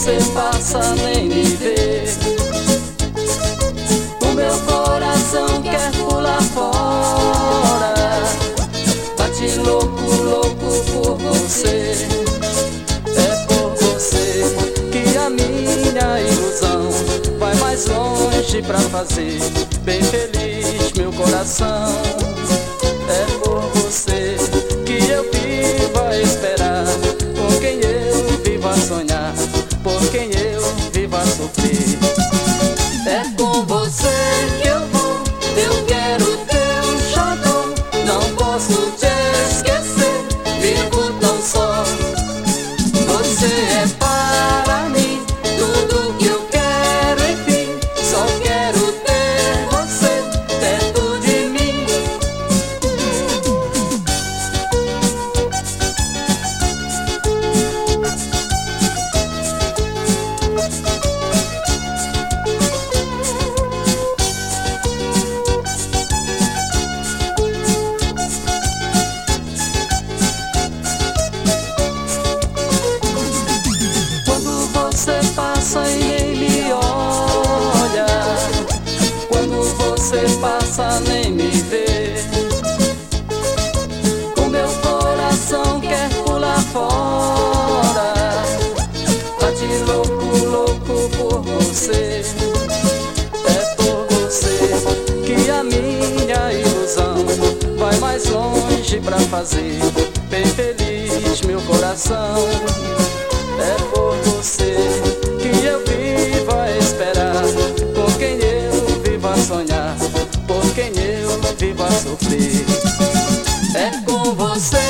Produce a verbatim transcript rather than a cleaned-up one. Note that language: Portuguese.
você passa nem me vê. O meu coração quer pular fora, bate louco, louco por você. É por você que a minha ilusão vai mais longe pra fazer bem feliz meu coração. É por você que eu vivo a esperar, por quem eu vivo a sonhar, por quem eu vivo a sofrer. É com você que eu vou, eu quero teu xodó. Não posso te esquecer, vivo tão só. Você é para mim tudo que eu quero, enfim. Só quero ter você perto de mim. Você passa e nem me olha, quando você passa nem me vê. O meu coração quer pular fora, bate louco, louco por você. É por você que a minha ilusão vai mais longe pra fazer bem feliz meu coração. É por você que eu vivo a esperar, por quem eu vivo a sonhar, por quem eu vivo a sofrer. É com você